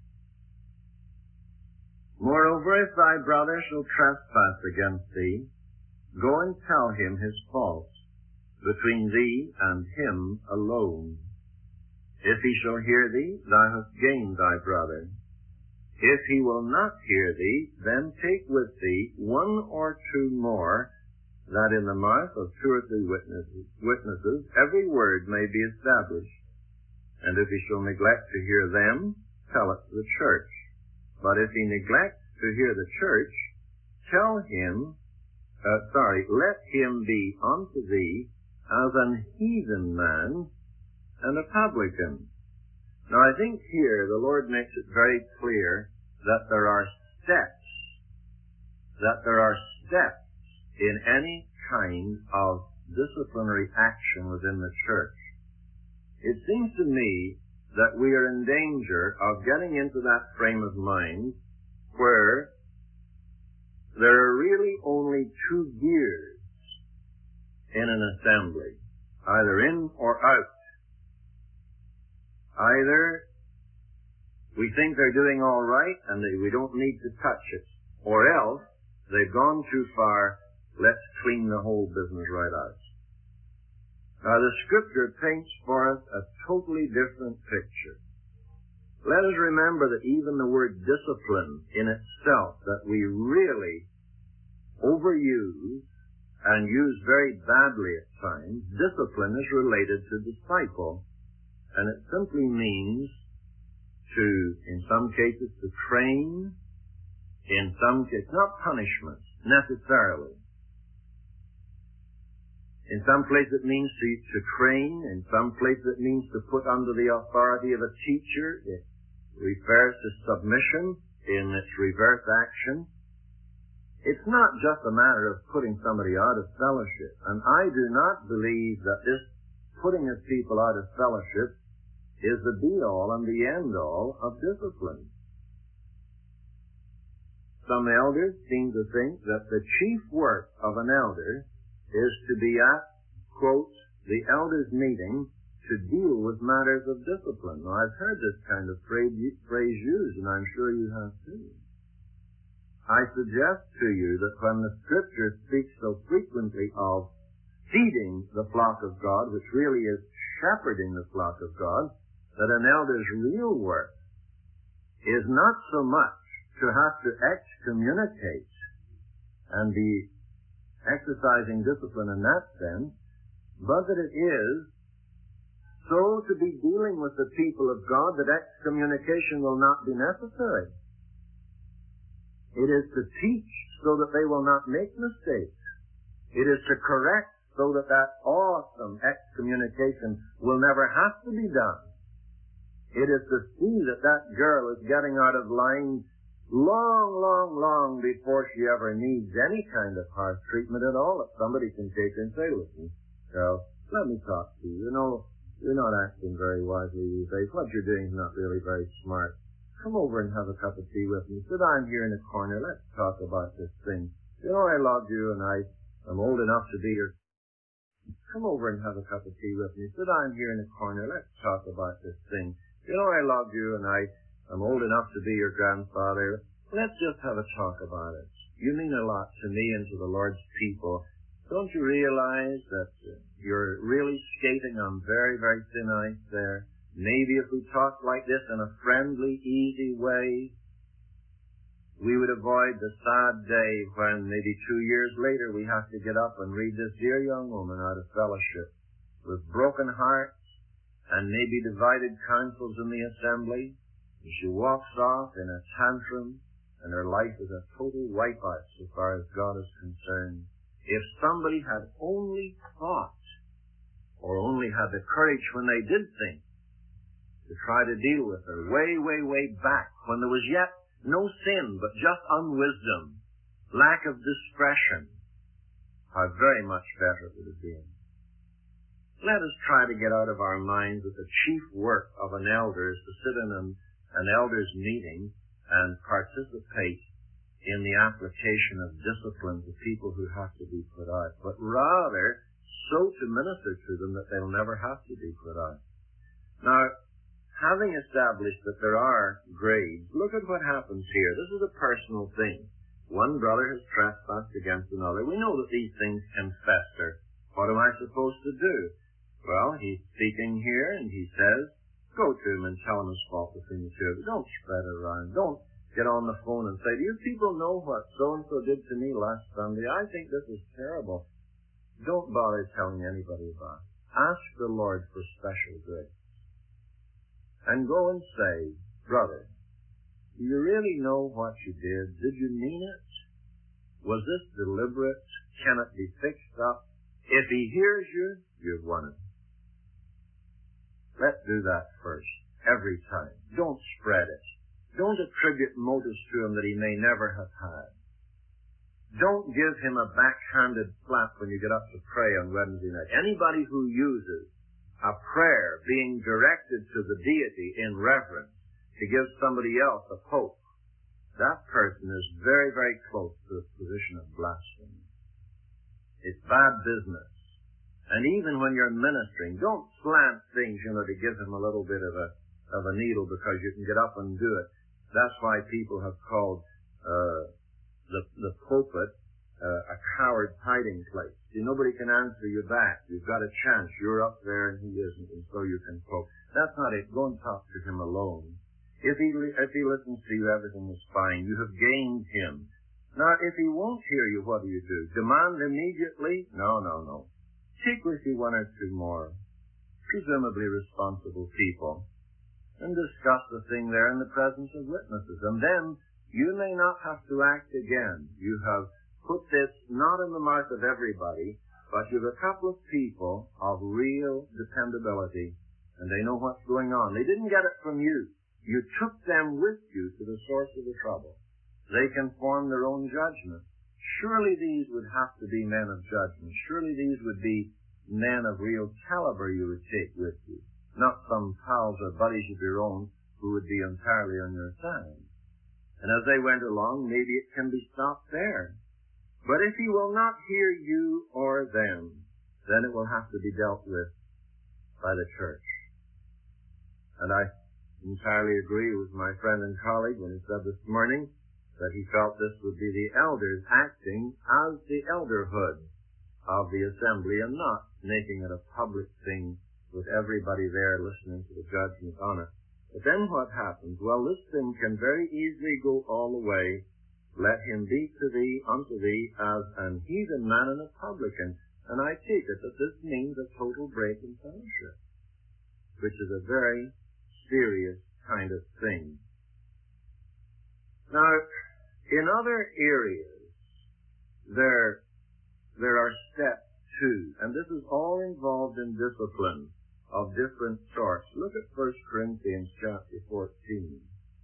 Moreover, if thy brother shall trespass against thee, go and tell him his fault, between thee and him alone. If he shall hear thee, thou hast gained thy brother. If he will not hear thee, then take with thee one or two more, that in the mouth of two or three witnesses every word may be established. And if he shall neglect to hear them, tell it to the church. But if he neglects to hear the church, let him be unto thee as an heathen man and a publican. Now I think here the Lord makes it very clear that there are steps in any kind of disciplinary action within the church. It seems to me that we are in danger of getting into that frame of mind where there are really only two gears in an assembly, either in or out. Either we think they're doing all right and we don't need to touch it, or else they've gone too far, let's clean the whole business right out. Now, the Scripture paints for us a totally different picture. Let us remember that even the word discipline in itself, that we really overuse and use very badly at times, discipline is related to disciple. And it simply means to, in some cases, to train, in some cases, not punishment, necessarily. In some places it means to train. In some places it means to put under the authority of a teacher. It refers to submission in its reverse action. It's not just a matter of putting somebody out of fellowship. And I do not believe that this putting of people out of fellowship is the be-all and the end-all of discipline. Some elders seem to think that the chief work of an elder is to be at, quote, the elders' meeting to deal with matters of discipline. Now, I've heard this kind of phrase used, and I'm sure you have too. I suggest to you that when the Scripture speaks so frequently of feeding the flock of God, which really is shepherding the flock of God, that an elder's real work is not so much to have to excommunicate and be exercising discipline in that sense, but that it is so to be dealing with the people of God that excommunication will not be necessary. It is to teach so that they will not make mistakes. It is to correct so that that awesome excommunication will never have to be done. It is to see that that girl is getting out of line long before she ever needs any kind of harsh treatment at all. If somebody can take her and say, listen, girl, let me talk to you. You know, you're not acting very wisely these days. What you're doing is not really very smart. Come over and have a cup of tea with me. Sit down here in the corner. Let's talk about this thing. You know, I love you and I'm old enough to be your... Come over and have a cup of tea with me. Sit down here in the corner. Let's talk about this thing. You know, I love you and I'm old enough to be your grandfather. Let's just have a talk about it. You mean a lot to me and to the Lord's people. Don't you realize that you're really skating on very, very thin ice there? Maybe if we talked like this in a friendly, easy way, we would avoid the sad day when maybe 2 years later we have to get up and read this dear young woman out of fellowship with broken hearts and maybe divided counsels in the assembly. And she walks off in a tantrum and her life is a total wipeout so far as God is concerned. If somebody had only thought or only had the courage when they did think to try to deal with her way back when there was yet no sin but just unwisdom, lack of discretion, how very much better it would have been. Let us try to get out of our minds that the chief work of an elder is to sit in an elder's meeting and participate in the application of discipline to people who have to be put out, but rather so to minister to them that they'll never have to be put out. Now, having established that there are grades, look at what happens here. This is a personal thing. One brother has trespassed against another. We know that these things can fester. What am I supposed to do? Well, he's speaking here, and he says, go to him and tell him his fault between the two of you. Don't spread it around. Don't get on the phone and say, do you people know what so-and-so did to me last Sunday? I think this is terrible. Don't bother telling anybody about it. Ask the Lord for special grace. And go and say, brother, do you really know what you did? Did you mean it? Was this deliberate? Can it be fixed up? If he hears you, you've won it. Let's do that first, every time. Don't spread it. Don't attribute motives to him that he may never have had. Don't give him a backhanded slap when you get up to pray on Wednesday night. Anybody who uses a prayer being directed to the deity in reverence to give somebody else a poke, that person is very, very close to a position of blasphemy. It's bad business. And even when you're ministering, don't slant things, to give him a little bit of a needle because you can get up and do it. That's why people have called the pulpit a coward's hiding place. See, nobody can answer you back. You've got a chance. You're up there and he isn't, and so you can poke. That's not it. Go and talk to him alone. If he listens to you, everything is fine. You have gained him. Now, if he won't hear you, what do? Demand immediately? No. Take with you one or two more, presumably responsible people, and discuss the thing there in the presence of witnesses. And then you may not have to act again. You have put this not in the mouth of everybody, but you have a couple of people of real dependability, and they know what's going on. They didn't get it from you. You took them with you to the source of the trouble. They can form their own judgment. Surely these would have to be men of judgment. Surely these would be men of real caliber you would take with you, not some pals or buddies of your own who would be entirely on your side. And as they went along, maybe it can be stopped there. But if he will not hear you or them, then it will have to be dealt with by the church. And I entirely agree with my friend and colleague when he said this morning that he felt this would be the elders acting as the elderhood of the assembly and not making it a public thing with everybody there listening to the judgment on it. But then what happens? Well, this thing can very easily go all the way. Let him be to thee, unto thee, as an heathen man and a publican. And I take it that this means a total break in fellowship, which is a very serious kind of thing. Now, In other areas, there are steps too, and this is all involved in discipline of different sorts. Look at 1 Corinthians chapter 14.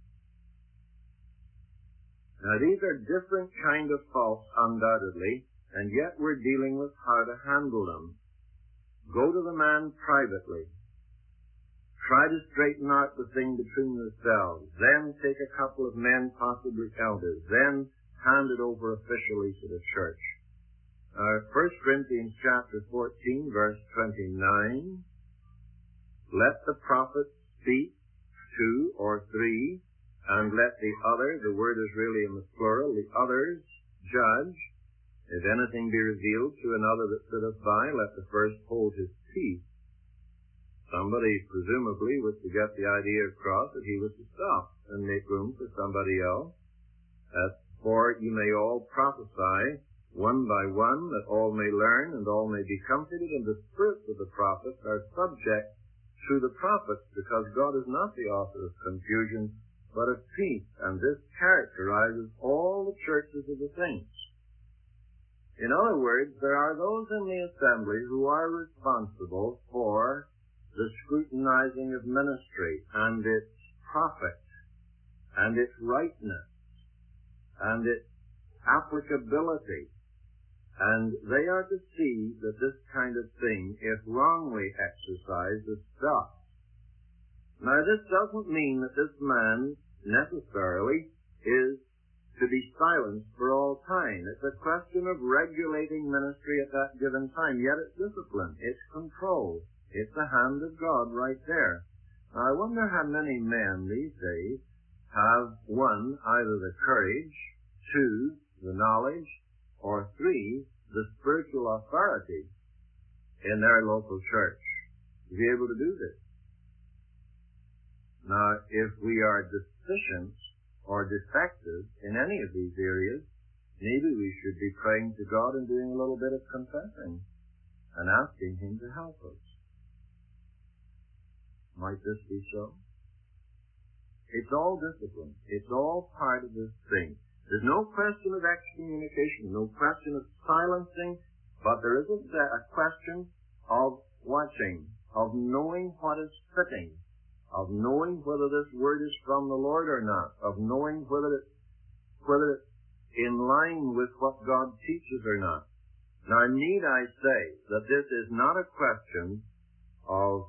Now these are different kind of faults, undoubtedly, and yet we're dealing with how to handle them. Go to the man privately. Try to straighten out the thing between yourselves. Then take a couple of men, possibly elders. Then hand it over officially to the church. 1 Corinthians chapter 14, verse 29. Let the prophet speak 2 or 3, and let the other, the word is really in the plural, the others judge. If anything be revealed to another that sitteth by, let the first hold his peace. Somebody presumably was to get the idea across that he was to stop and make room for somebody else. For you may all prophesy one by one, that all may learn and all may be comforted, and the spirits of the prophets are subject to the prophets, because God is not the author of confusion, but of peace, and this characterizes all the churches of the saints. In other words, there are those in the assembly who are responsible for the scrutinizing of ministry and its profit and its rightness and its applicability. And they are to see that this kind of thing, if wrongly exercised, is stopped. Now, this doesn't mean that this man necessarily is to be silenced for all time. It's a question of regulating ministry at that given time. Yet it's discipline. It's control. It's the hand of God right there. Now, I wonder how many men these days have, 1, either the courage, 2, the knowledge, or 3, the spiritual authority in their local church to be able to do this. Now, if we are deficient or defective in any of these areas, maybe we should be praying to God and doing a little bit of confessing and asking Him to help us. Might this be so? It's all discipline. It's all part of this thing. There's no question of excommunication, no question of silencing, but there is a question of watching, of knowing what is fitting, of knowing whether this word is from the Lord or not, of knowing whether it's in line with what God teaches or not. Now, need I say that this is not a question of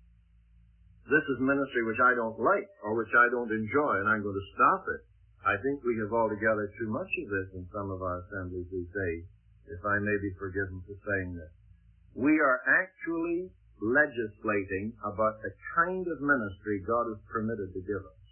this is ministry which I don't like or which I don't enjoy and I'm going to stop it. I think we have altogether too much of this in some of our assemblies these days, if I may be forgiven for saying this. We are actually legislating about the kind of ministry God has permitted to give us.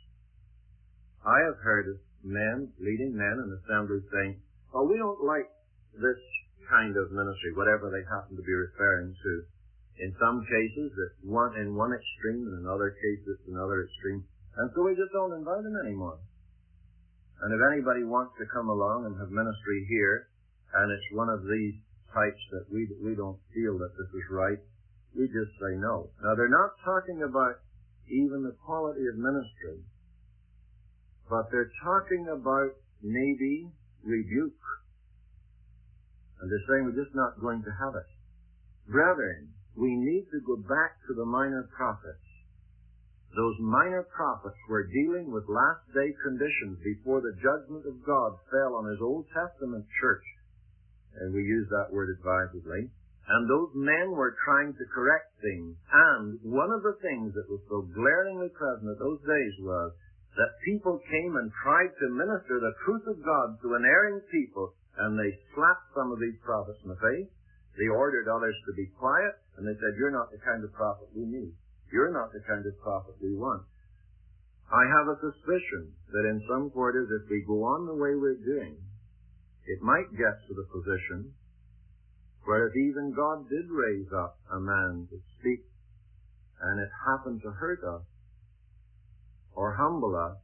I have heard of men, leading men in assemblies saying, well, we don't like this kind of ministry, whatever they happen to be referring to. In some cases, it's in one extreme, and in other cases, it's another extreme. And so we just don't invite them anymore. And if anybody wants to come along and have ministry here, and it's one of these types that we don't feel that this is right, we just say no. Now, they're not talking about even the quality of ministry, but they're talking about maybe rebuke. And they're saying we're just not going to have it. Brethren, we need to go back to the minor prophets. Those minor prophets were dealing with last day conditions before the judgment of God fell on His Old Testament church. And we use that word advisedly. And those men were trying to correct things. And one of the things that was so glaringly present at those days was that people came and tried to minister the truth of God to an erring people, and they slapped some of these prophets in the face. They ordered others to be quiet, and they said, you're not the kind of prophet we need. You're not the kind of prophet we want. I have a suspicion that in some quarters, if we go on the way we're doing, it might get to the position where if even God did raise up a man to speak, and it happened to hurt us, or humble us,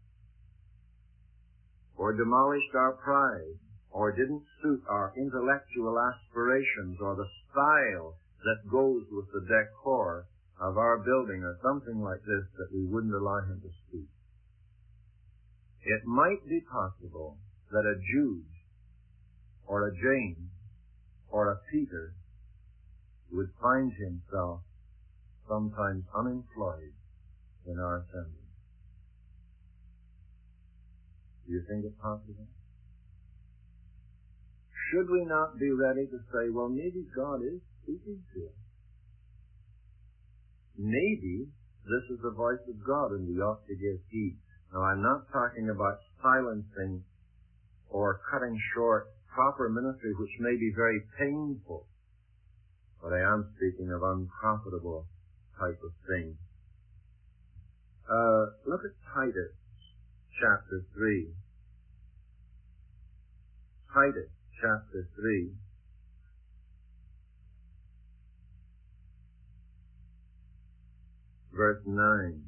or demolished our pride, or didn't suit our intellectual aspirations, or the style that goes with the decor of our building, or something like this, that we wouldn't allow him to speak. It might be possible that a Jude or a James or a Peter would find himself sometimes unemployed in our assembly. Do you think it possible? Should we not be ready to say, well, maybe God is speaking to us? Maybe this is the voice of God and we ought to give heed. Now, I'm not talking about silencing or cutting short proper ministry, which may be very painful, but I am speaking of unprofitable type of things. Look at Titus chapter 3. Titus chapter 3. Verse 9.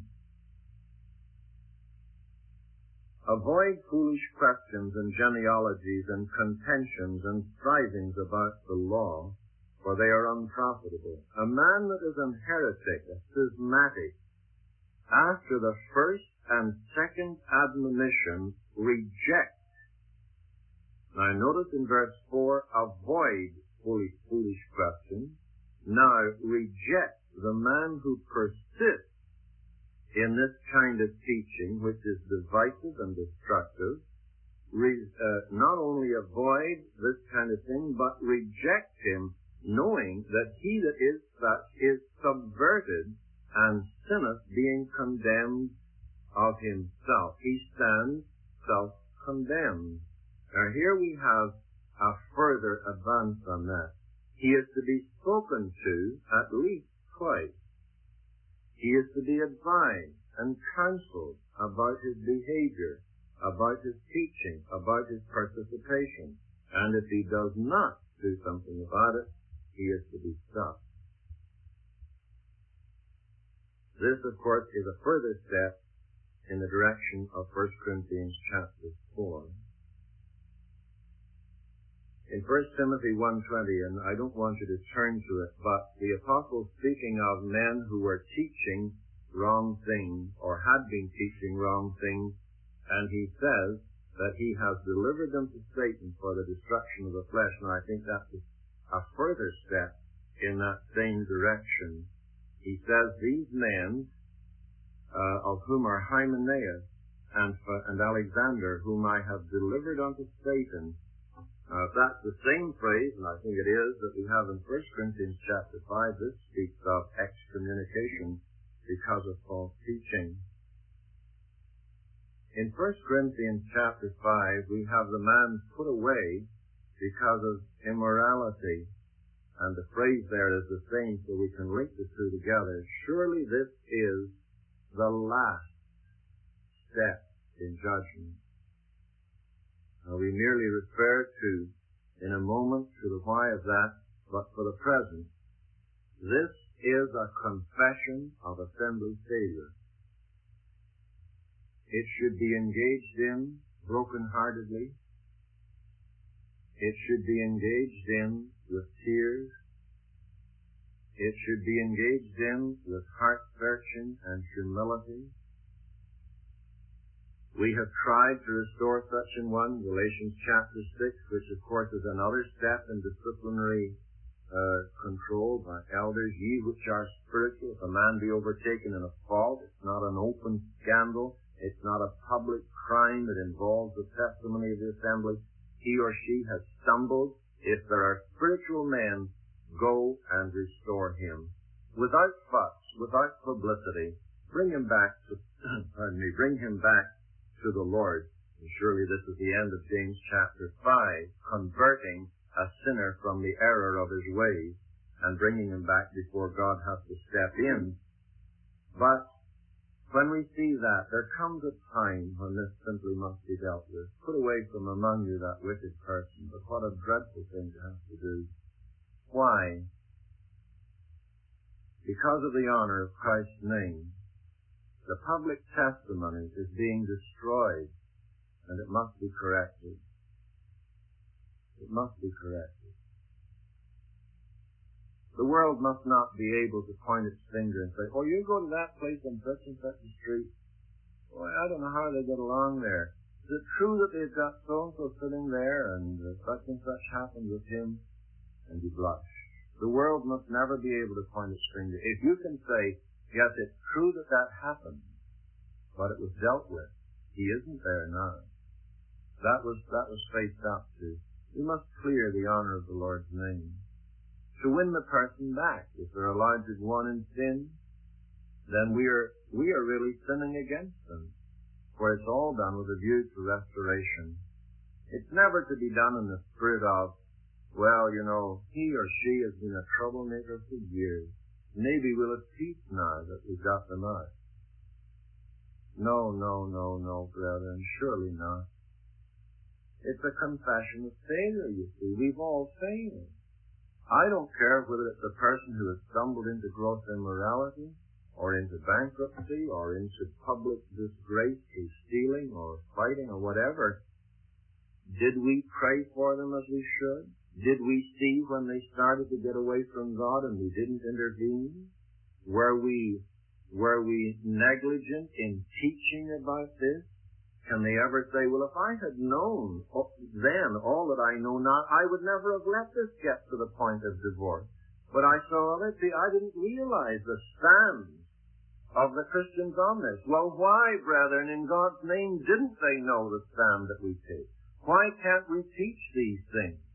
Avoid foolish questions and genealogies and contentions and strivings about the law, for they are unprofitable. A man that is an heretic, a schismatic, after the first and second admonition, reject. Now notice in verse 4, avoid foolish questions. Now reject the man who persists in this kind of teaching, which is divisive and destructive. Not only avoid this kind of thing, but reject him, knowing that he that is such is subverted and sinneth, being condemned of himself. He stands self-condemned. Now here we have a further advance on that. He is to be spoken to at least twice. He is to be advised and counseled about his behavior, about his teaching, about his participation. And if he does not do something about it, he is to be stopped. This, of course, is a further step in the direction of 1 Corinthians chapter 4. In 1 Timothy 1:20, and I don't want you to turn to it, but the apostle speaking of men who were teaching wrong things or had been teaching wrong things, and he says that he has delivered them to Satan for the destruction of the flesh. And I think that's a further step in that same direction. He says these men, of whom are Hymenaeus and Alexander, whom I have delivered unto Satan. If that's the same phrase, and I think it is, that we have in 1 Corinthians chapter 5, this speaks of excommunication because of false teaching. In 1 Corinthians chapter 5, we have the man put away because of immorality. And the phrase there is the same, so we can link the two together. Surely this is the last step in judgment. Now, we merely refer to, in a moment, to the why of that, but for the present, this is a confession of assembly failure. It should be engaged in broken-heartedly. It should be engaged in with tears. It should be engaged in with heart-searching and humility. We have tried to restore such an one, Galatians chapter 6, which of course is another step in disciplinary control by elders. Ye which are spiritual, if a man be overtaken in a fault, it's not an open scandal, it's not a public crime that involves the testimony of the assembly. He or she has stumbled. If there are spiritual men, go and restore him. Without fuss, without publicity, bring him back to the Lord. And surely this is the end of James chapter 5, converting a sinner from the error of his ways and bringing him back before God has to step in. But when we see that, there comes a time when this simply must be dealt with. Put away from among you that wicked person. But what a dreadful thing to have to do. Why? Because of the honor of Christ's name, the public testimony is being destroyed, and it must be corrected. It must be corrected. The world must not be able to point its finger and say, oh, you go to that place on such and such a street. Boy, I don't know how they get along there. Is it true that they've got so-and-so sitting there and such and such happened with him? And you blush. The world must never be able to point a finger. If you can say, yes, it's true that that happened, but it was dealt with. He isn't there now. That was faced up to. We must clear the honor of the Lord's name. To win the person back, if they're allowed to go on in sin, then we are really sinning against them. For it's all done with a view to restoration. It's never to be done in the spirit of, well, you know, he or she has been a troublemaker for years. Maybe we'll have peace now that we've got them out. No, brethren, surely not. It's a confession of failure, you see. We've all failed. I don't care whether it's a person who has stumbled into gross immorality, or into bankruptcy, or into public disgrace through stealing, or fighting, or whatever. Did we pray for them as we should? Did we see when they started to get away from God and we didn't intervene? Were we negligent in teaching about this? Can they ever say, well, if I had known then all that I know now, I would never have let this get to the point of divorce. But I saw it. See, I didn't realize the stand of the Christians on this. Well, why, brethren, in God's name, didn't they know the stand that we take? Why can't we teach these things?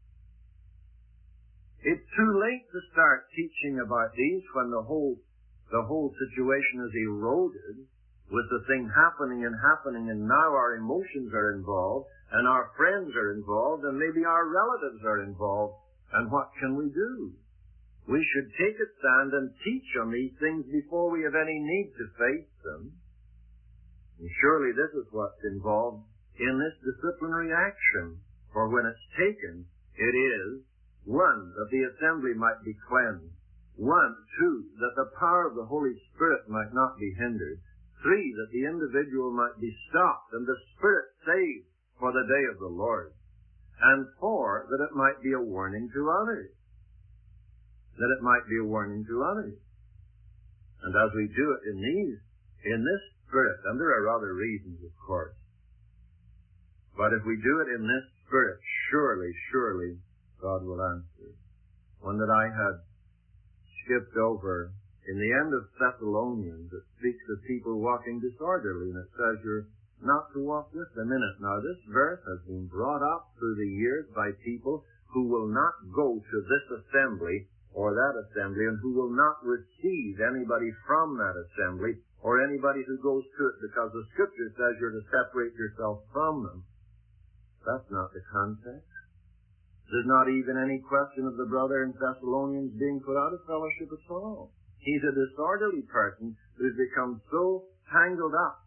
It's too late to start teaching about these when the whole situation is eroded with the thing happening, and now our emotions are involved, and our friends are involved, and maybe our relatives are involved. And what can we do? We should take a stand and teach on these things before we have any need to face them. And surely this is what's involved in this disciplinary action. For when it's taken, it is, 1, that the assembly might be cleansed. 2, that the power of the Holy Spirit might not be hindered. 3, that the individual might be stopped and the Spirit saved for the day of the Lord. And 4, that it might be a warning to others. That it might be a warning to others. And as we do it in this spirit, and there are other reasons, of course, but if we do it in this spirit, surely God will answer. One that I had skipped over, in the end of Thessalonians, it speaks of people walking disorderly, and it says you're not to walk with them in it. Now, this verse has been brought up through the years by people who will not go to this assembly or that assembly, and who will not receive anybody from that assembly or anybody who goes to it, because the Scripture says you're to separate yourself from them. That's not the context. There's not even any question of the brother in Thessalonians being put out of fellowship at all. He's a disorderly person who's become so tangled up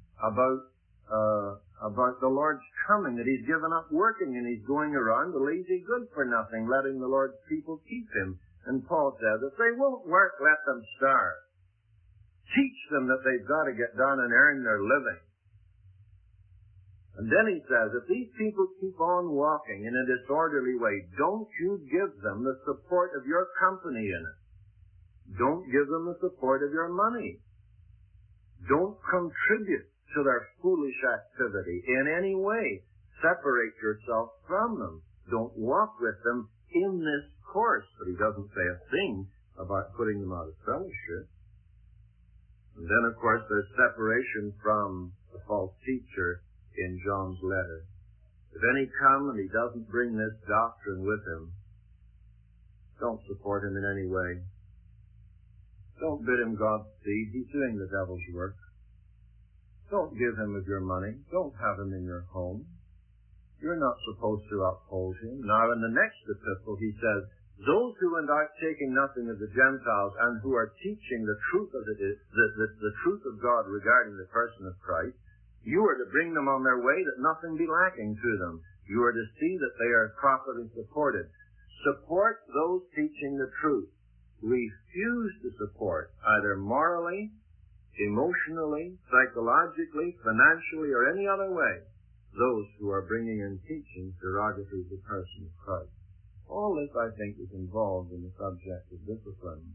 about the Lord's coming that he's given up working, and he's going around the lazy good-for-nothing, letting the Lord's people keep him. And Paul says, if they won't work, let them starve. Teach them that they've got to get down and earn their living. And then he says, if these people keep on walking in a disorderly way, don't you give them the support of your company in it. Don't give them the support of your money. Don't contribute to their foolish activity in any way. Separate yourself from them. Don't walk with them in this course. But he doesn't say a thing about putting them out of fellowship. And then, of course, there's separation from the false teacher in John's letter. If any come and he doesn't bring this doctrine with him, don't support him in any way. Don't bid him Godspeed. He's doing the devil's work. Don't give him of your money. Don't have him in your home. You're not supposed to uphold him. Now, in the next epistle, he says, those who went out taking nothing of the Gentiles and who are teaching the truth of the truth of God regarding the person of Christ, you are to bring them on their way that nothing be lacking to them. You are to see that they are properly supported. Support those teaching the truth. Refuse to support, either morally, emotionally, psychologically, financially, or any other way, those who are bringing in teachings derogatory to the person of Christ. All this, I think, is involved in the subject of discipline.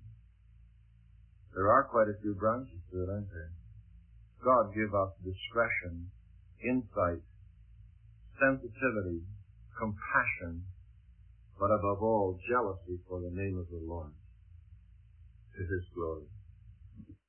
There are quite a few branches to it, aren't there? God give us discretion insight, sensitivity, compassion, but above all, jealousy for the name of the Lord, to His glory.